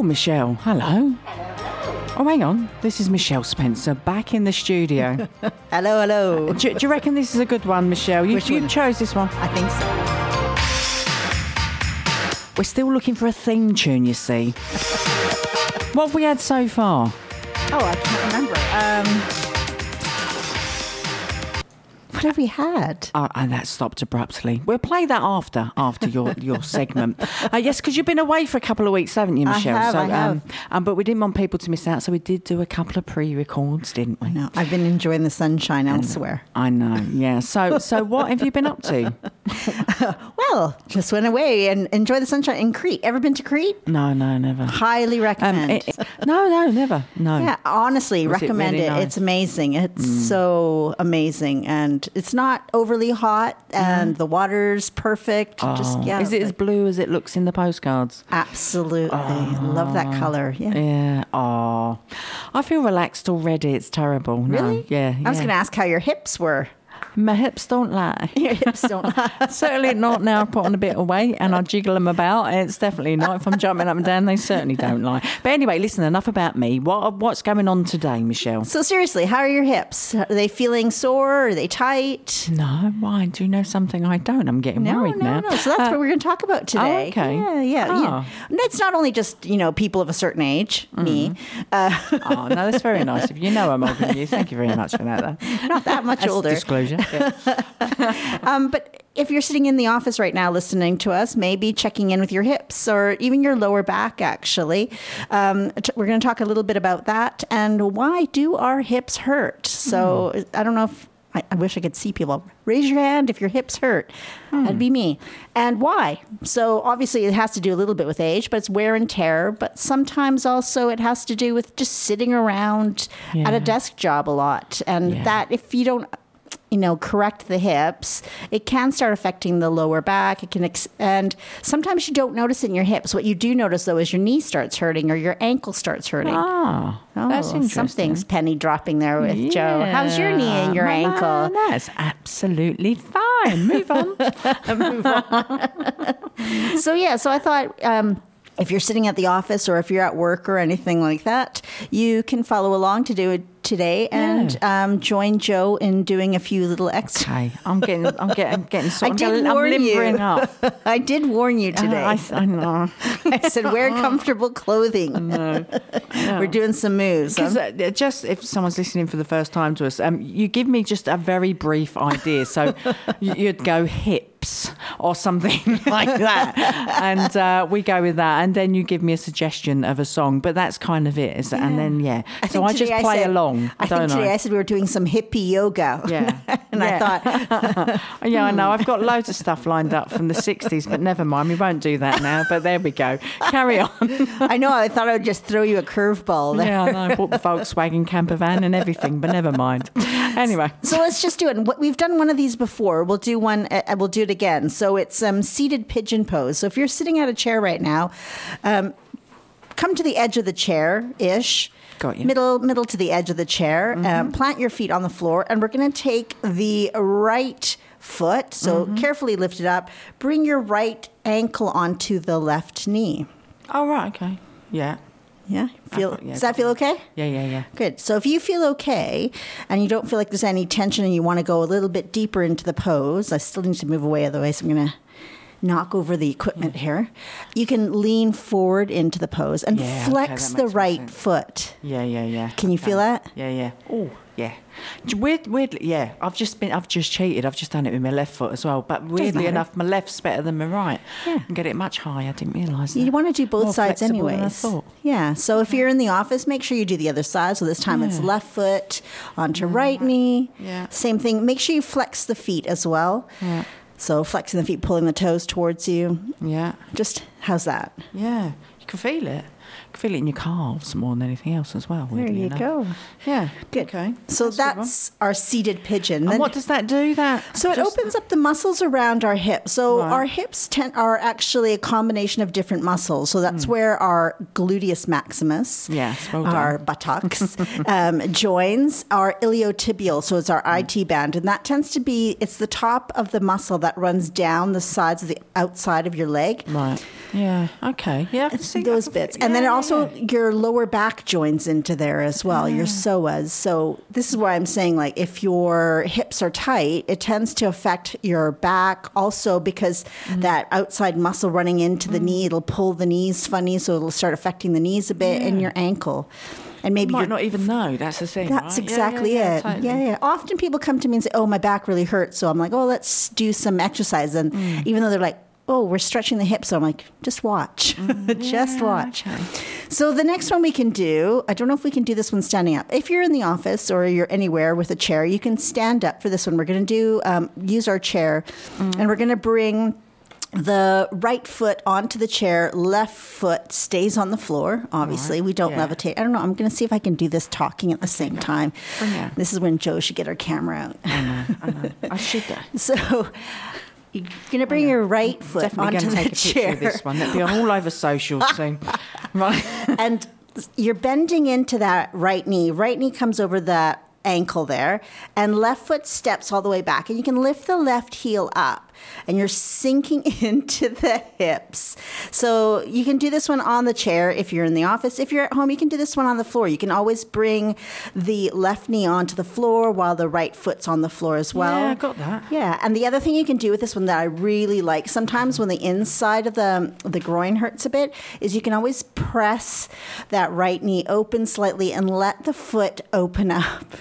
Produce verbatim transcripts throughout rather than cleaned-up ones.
Oh, Michelle, hello. Oh, hang on. This is Michelle Spencer back in the studio. Hello, hello. Do, do you reckon this is a good one, Michelle? You, Which you one? chose this one. I think so. We're still looking for a theme tune, you see. What have we had so far? Oh, I can't remember. Um, what have we had? Oh, and that stopped abruptly. We'll play that after after your, your segment. Uh, yes, because you've been away for a couple of weeks, haven't you, Michelle? I have, so, I have. Um, um, but we didn't want people to miss out, so we did do a couple of pre-records, didn't we? No, I've been enjoying the sunshine elsewhere. I know, yeah. So, so what have you been up to? Well, just went away and enjoy the sunshine in Crete. Ever been to Crete? No, no, never. Highly Um, recommend. it, it- no, no, never. No. Yeah, honestly, Was it recommend really it. nice? It's amazing. It's so amazing, and it's not overly hot, and the water's perfect. Just Oh, yeah, is it as like- blue as it looks in the postcards? absolutely love that color. Yeah. Yeah. Oh, I feel relaxed already. It's terrible. No, Really? yeah. I was yeah. going to ask how your hips were. My hips don't lie. Your hips don't. Certainly not now. I've put on a bit of weight and I jiggle them about. It's definitely not. If I'm jumping up and down, they certainly don't lie. But anyway, listen, enough about me. What What's going on today, Michelle? So seriously, how are your hips? Are they feeling sore? Are they tight? No, why? Do you know something I don't? I'm getting No, worried no, now. no. So that's Uh, what we're going to talk about today. oh, okay. Yeah, yeah. Oh. yeah. And it's not only just, you know, people of a certain age, me. Uh, Oh, no, that's very nice of you. You know I'm older than you. Thank you very much for that, though. not that much That's older. disclosure. Yeah. Um, but if you're sitting in the office right now listening to us, maybe checking in with your hips or even your lower back, actually. Um, t- we're going to talk a little bit about that and why do our hips hurt? So Hmm. I don't know if I, I wish I could see people. Raise your hand if your hips hurt. That'd be me. And why? So obviously it has to do a little bit with age, but it's wear and tear. But sometimes also it has to do with just sitting around at Yeah. a desk job a lot. And Yeah. that if you don't you know, correct the hips, it can start affecting the lower back. It can, ex- and sometimes you don't notice it in your hips. What you do notice though is your knee starts hurting or your ankle starts hurting. Ah, that's interesting. Something's penny dropping there with Joe. How's your knee and your Yeah. ankle? No, that's absolutely fine. Move on. So yeah, so I thought um, if you're sitting at the office or if you're at work or anything like that, you can follow along to do it today and um, join Joe in doing a few little exercises. Okay, I'm getting, I'm getting, I'm getting. Sort I of- did I'm warn limbering you. up. I did warn you today. I, I know. I said, wear comfortable clothing. No. We're doing some moves. Because Um, uh, just if someone's listening for the first time to us, um, you give me just a very brief idea. So y- you'd go hips or something like that, and uh, we go with that. And then you give me a suggestion of a song, but that's kind of it. Is And then yeah, I so think I just today play said- along. I don't think today I? I said we were doing some hippie yoga. Yeah. and Yeah. I thought, Yeah, I know. I've got loads of stuff lined up from the sixties, but never mind. We won't do that now. But there we go. Carry on. I know, I thought I would just throw you a curveball there. Yeah, I know. I bought the Volkswagen camper van and everything, but never mind. Anyway. So let's just do it. And what- We've done one of these before. We'll do one. Uh, we'll do it again. So it's um, seated pigeon pose. So if you're sitting at a chair right now, um, come to the edge of the chair ish. Got you. Middle, middle to the edge of the chair. Mm-hmm. Um, plant your feet on the floor, and we're going to take the right foot. So Mm-hmm. carefully lift it up. Bring your right ankle onto the left knee. Oh, right. Okay. Yeah. Yeah, feel. got- yeah, does that got feel okay? Yeah, yeah, yeah. Good. So if you feel okay and you don't feel like there's any tension and you want to go a little bit deeper into the pose, I still need to move away, otherwise I'm going to knock over the equipment here. You can lean forward into the pose and Yeah, okay, flex that the makes more right sense. foot. Yeah, yeah, yeah. Can you feel that? Yeah, yeah. Oh, yeah. Weird, weirdly, yeah. I've just been, I've just cheated. I've just done it with my left foot as well. But weirdly matter. enough, my left's better than my right. Yeah. And get it much higher. I didn't realise that. You want to do both More sides flexible than I anyways. thought. Yeah. So if you're in the office, make sure you do the other side. So this time it's Yeah. left foot onto right knee. Yeah. Same thing. Make sure you flex the feet as well. Yeah. So flexing the feet, pulling the toes towards you. Yeah. Just how's that? Yeah. You can feel it. You can feel it in your calves more than anything else as well. There weirdly you enough. go. Yeah. Good. Okay. So a good one. that's our seated pigeon. And Then- what does that do? That so it just- opens up the muscles around our hips. So Right. our hips ten, are actually a combination of different muscles. So that's where our gluteus maximus, Yes, well done. our buttocks, um, joins our iliotibial. So it's our I T band, and that tends to be it's the top of the muscle that runs down the sides of the outside of your leg. Right. Yeah. Okay. Yeah. I can see, I Those can bits, feel- and then and also yeah. your lower back joins into there as well, yeah. your psoas. So this is where I'm saying, like, if your hips are tight, it tends to affect your back also because mm. that outside muscle running into the mm. knee, it'll pull the knees funny, so it'll start affecting the knees a bit yeah. and your ankle. And maybe you might not even know. That's the thing. That's right? exactly yeah, yeah, yeah, it. totally. Yeah, yeah. Often people come to me and say, "Oh, my back really hurts." So I'm like, "Oh, let's do some exercise." And mm. even though they're like, "Oh, we're stretching the hips," so I'm like, "Just watch, mm, just yeah, watch." Okay. So the next one we can do, I don't know if we can do this one standing up. If you're in the office or you're anywhere with a chair, you can stand up for this one. We're going to do um, use our chair, mm. and we're going to bring the right foot onto the chair, left foot stays on the floor. Obviously, right. we don't yeah. levitate. I don't know. I'm going to see if I can do this talking at the same time. Oh, yeah. This is when Jo should get her camera out. I know. I know. I should. So you're going to bring your right foot Definitely onto gonna the take a chair. Of this one. That'll be all over socials soon. Right. And you're bending into that right knee. Right knee comes over the ankle there, and left foot steps all the way back. And you can lift the left heel up. And you're sinking into the hips. So you can do this one on the chair if you're in the office. If you're at home, you can do this one on the floor. You can always bring the left knee onto the floor while the right foot's on the floor as well. Yeah, I got that. Yeah, and the other thing you can do with this one that I really like, sometimes when the inside of the, the groin hurts a bit, is you can always press that right knee open slightly and let the foot open up.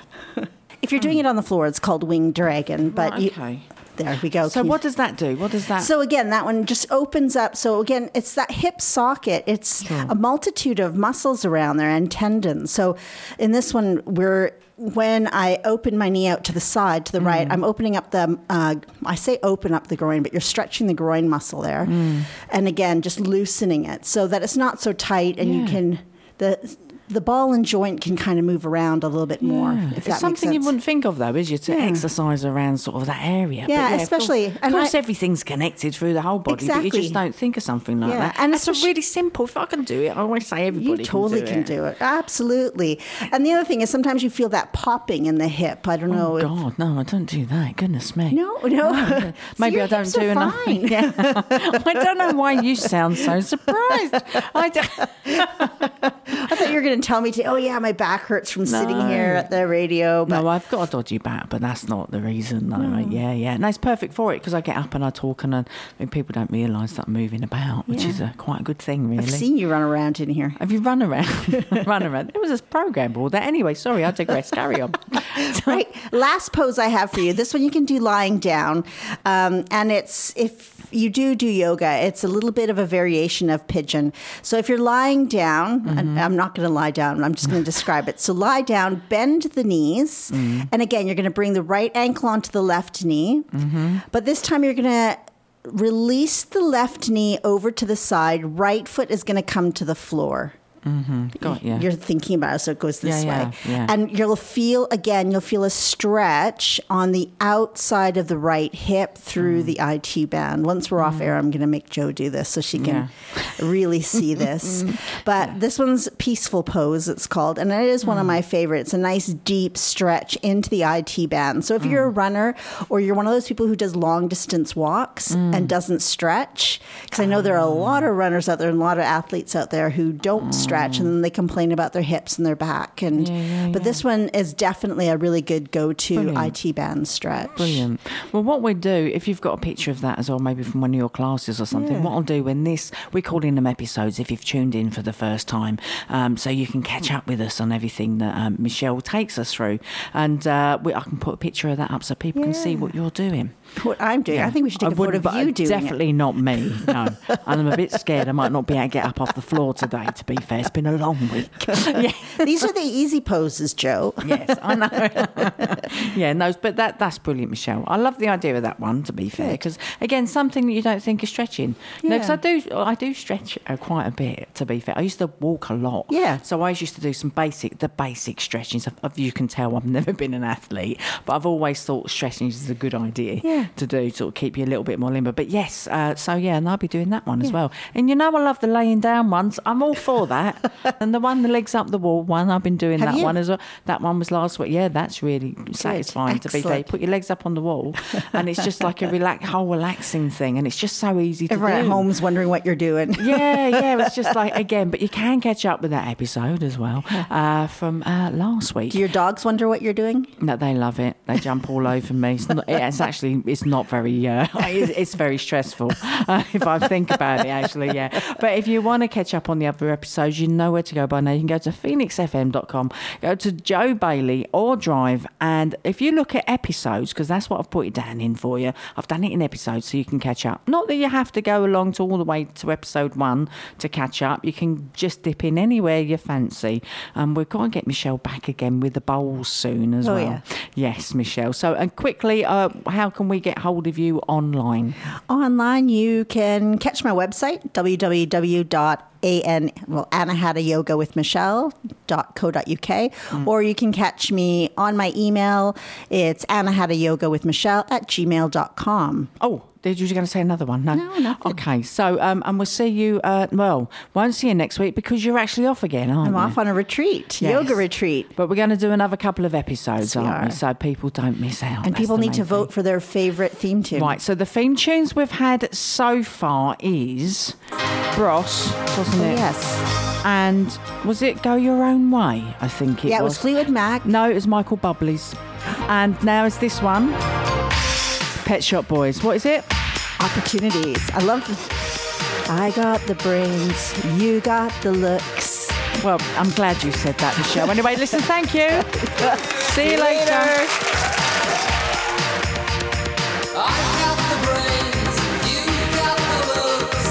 If you're doing it on the floor, it's called winged dragon. But right, okay. You, there we go. So what does that do? What does that? So again, that one just opens up. So again, it's that hip socket. It's sure. a multitude of muscles around there and tendons. So in this one, we're when I open my knee out to the side, to the mm. right, I'm opening up the, uh, I say open up the groin, but you're stretching the groin muscle there. Mm. And again, just loosening it so that it's not so tight and yeah. you can, the the ball and joint can kind of move around a little bit more. Yeah. If it's that something makes sense. You wouldn't think of, though, is you, to yeah. exercise around sort of that area. Yeah, but yeah especially. Of course, of course I, everything's connected through the whole body, exactly. but you just don't think of something like yeah. that. And it's really simple. If I can do it, I always say everybody you totally can do it. You totally can do it. it. Absolutely. And the other thing is sometimes you feel that popping in the hip. I don't know. Oh, if, God, no, I don't do that. Goodness me. No, no. no. So Maybe I don't do enough. Yeah. I don't know why you sound so surprised. I, don't... I thought you were going to tell me to, oh, yeah, my back hurts from No. sitting here at the radio. But no, I've got a dodgy back, but that's not the reason. No, no. Yeah, yeah. No, it's perfect for it because I get up and I talk and I, I mean, people don't realise that I'm moving about, which yeah. is a, quite a good thing, really. I've seen you run around in here. Have you run around? run around. There was a program board there. Anyway, sorry, I digress. Carry on. Right. Last pose I have for you. This one you can do lying down. Um, and it's, if you do do yoga, it's a little bit of a variation of pigeon. So if you're lying down, mm-hmm. and I'm not going to lie down, I'm just going to describe it. So lie down, bend the knees. Mm-hmm. And again, you're going to bring the right ankle onto the left knee. Mm-hmm. But this time you're going to release the left knee over to the side. Right foot is going to come to the floor. Mm-hmm. Got you. You're thinking about it, so it goes this yeah, way. Yeah, yeah. And you'll feel, again, you'll feel a stretch on the outside of the right hip through mm. the I T band. Once we're mm. off air, I'm going to make Jo do this so she can yeah. really see this. But yeah. this one's Peaceful Pose, it's called. And it is one mm. of my favorites. A nice deep stretch into the I T band. So if mm. you're a runner or you're one of those people who does long distance walks mm. and doesn't stretch, because I know there are a lot of runners out there and a lot of athletes out there who don't mm. stretch. And then they complain about their hips and their back. And yeah, yeah, but yeah. this one is definitely a really good go-to Brilliant. I T band stretch. Brilliant. Well, what we do, if you've got a picture of that as well, maybe from one of your classes or something, yeah. what I'll do when this, we're calling them episodes if you've tuned in for the first time, um, so you can catch up with us on everything that um, Michelle takes us through. And uh, we, I can put a picture of that up so people yeah. can see what you're doing. What I'm doing. Yeah. I think we should take I a photo of you doing definitely it. not me, no. And I'm a bit scared I might not be able to get up off the floor today, to be fair. It's been a long week. yeah. These are the easy poses, Jo. Yes, I know. yeah, no, but that that's brilliant, Michelle. I love the idea of that one, to be fair, because, again, something that you don't think is stretching. Yeah. No, because I do, I do stretch uh, quite a bit, to be fair. I used to walk a lot. Yeah. So I used to do some basic, the basic stretching. So you can tell I've never been an athlete, but I've always thought stretching is a good idea yeah. to do, to sort of keep you a little bit more limber. But yes, uh, so yeah, and I'll be doing that one yeah. as well. And you know I love the laying down ones. I'm all for that. that. And the one, the legs up the wall one, I've been doing Have that you? one as well. That one was last week. Yeah, that's really satisfying to be fair. You Excellent. put your legs up on the wall and it's just like a relax, whole relaxing thing. And it's just so easy to Everyone do. at home's wondering what you're doing. Yeah, yeah. It's just like, again, but you can catch up with that episode as well uh, from uh, last week. Do your dogs wonder what you're doing? No, they love it. They jump all over me. It's, not, it's actually, it's not very, uh, it's, it's very stressful uh, if I think about it, actually, yeah. But if you want to catch up on the other episodes, you know where to go by now. You can go to phoenix f m dot com, go to Joe Bailey or Drive, and if you look at episodes, because that's what I've put it down in for you, I've done it in episodes so you can catch up. Not that you have to go along to all the way to episode one to catch up. You can just dip in anywhere you fancy. Um, we're going to get Michelle back again with the bowls soon as Oh, well. yeah. Yes, Michelle. So, and quickly, uh, how can we get hold of you online? Online, you can catch my website, w w w dot a n well Anna Had a Yoga with Michelle dot co dot u k, mm. or you can catch me on my email. It's Anna Had a Yoga with Michelle at gmail dot com. Oh, did you going to say another one? No, No, nothing. Okay, so um, and we'll see you. Uh, well, won't see you next week because you're actually off again, aren't I'm you? off on a retreat, Yes. yoga retreat. But we're going to do another couple of episodes, Yes, we aren't we? are. So people don't miss out. And That's people the need to main vote thing. for their favorite theme tune. Right, so the theme tunes we've had so far is Bros, wasn't Oh, it? yes. And was it Go Your Own Way? I think it Yeah, it was. was Fleetwood Mac. No, it was Michael Bubbley's. And now it's this one, Pet Shop Boys. What is it? Opportunities. I love the, I got the brains, you got the looks. Well, I'm glad you said that, Michelle. Anyway, listen, thank you. See you later.